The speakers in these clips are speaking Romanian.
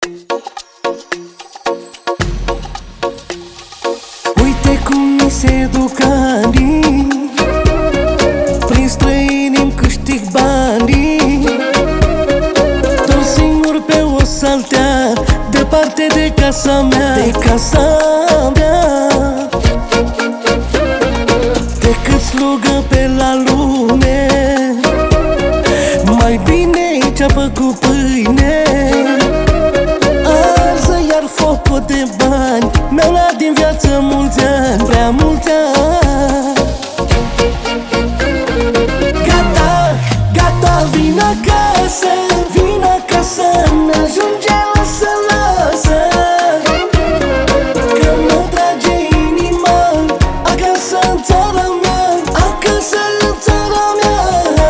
Uite cum mi se duc anii, prin străini îmi câștig banii, doar singur pe o saltea, departe de casa mea, de casa mea. Decât slugă pe la lume, mai bine ceapă cu pâine. Arză iar focul de bani, mi-au luat din viață mulți ani, prea mulți ani. Gata, gata, vin acasă, vin acasă, n-ajunge, lasă, lasă, că mă trage inima acasă în țara mea, acasă în țara mea.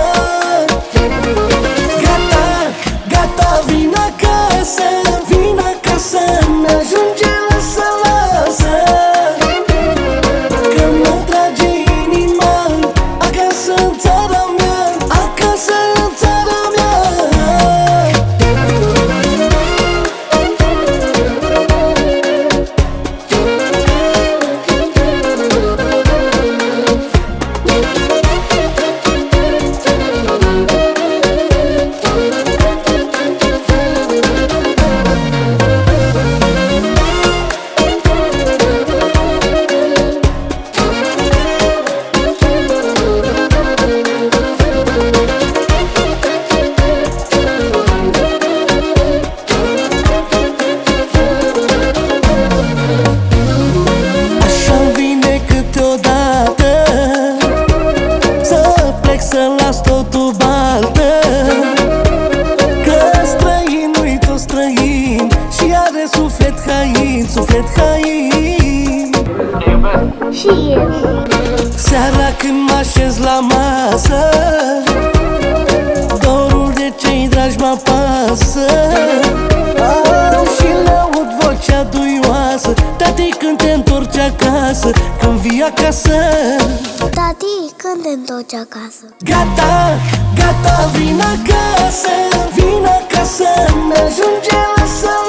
Gata, gata, vin acasă, vin acasă, n-ajunge, lasă, lasă, că mă trage inima acasă în țara mea, acasă în țara mea. Așa-mi vine câteodată să plec, să las totul baltă, că străinul-i tot străin și are suflet hain, suflet hain. Și eu. Seara când mă așez la masă, dorul de cei dragi mă apasă. Și le aud vocea duioasă: tati, când te întorci acasă, când vii acasă. Tati, când te întorci acasă? Gata, gata, vin acasă, vin acasă, n-ajunge, lasă,